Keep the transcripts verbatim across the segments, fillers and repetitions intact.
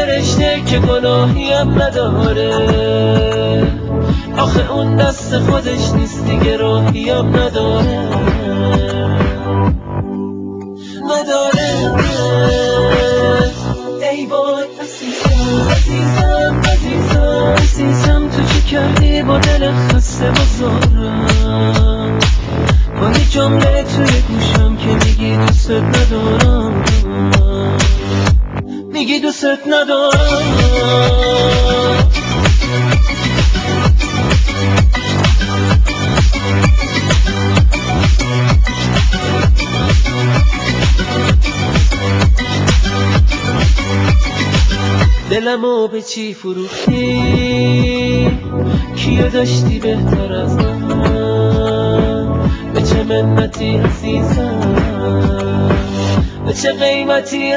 فرشته که گناهی هم نداره. آخه اون دست خودش نیست دیگه، راهی هم نداره نداره. ای وای عزیزم عزیزم عزیزم عزیزم، تو چه کردی با دل خسته بزارم؟ با یه جمله توی گوشم که میگی دوست ندارم، میگی دوست ندارم. دلمو به چی فروختی؟ کیو داشتی بهتر از من؟ به چه منتی عزیزم؟ به چه قیمتی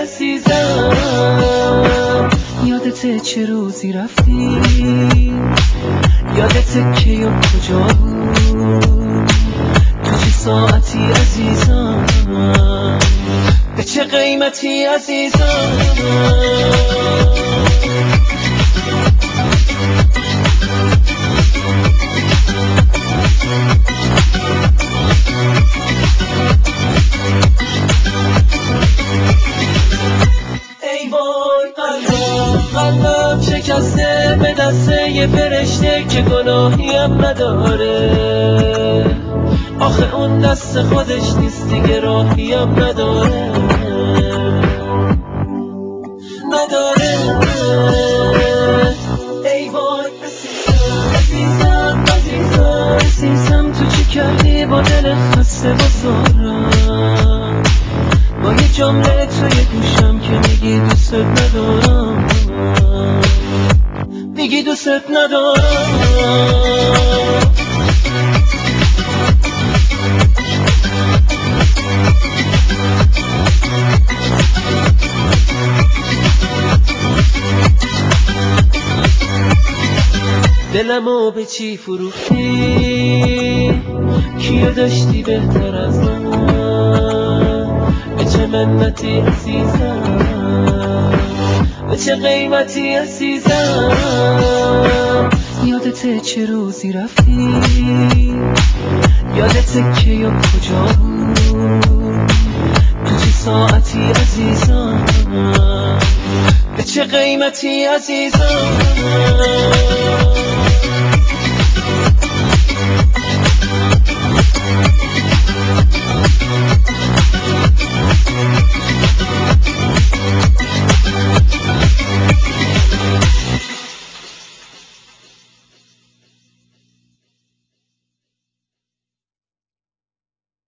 عزیزم؟ یادته چه روزی رفتی؟ یادته کی و کجا بود؟ تو چه ساعتی عزیزم؟ به چه قیمتی عزیزم؟ ای وای قلبم قلبم شکسته به دست یه فرشته که گناهی هم نداره. آخه اون دست خودش نیست دیگه، راهی هم نداره نداره. ای وای عزیزم عزیزم عزیزم عزیزم، تو چی کردی با دل خسته بزارم؟ با یه جمله توی گوشم که میگی دوست ندارم، میگی دوست ندارم. دلمو به چی فروختی؟ کیو داشتی بهتر از من؟ به چه منتی عزیزم؟ به چه قیمتی عزیزم؟ یادته چه روزی رفتی؟ یادته کی و کجا بود؟ تو چه ساعتی عزیزم؟ به چه قیمتی عزیزم؟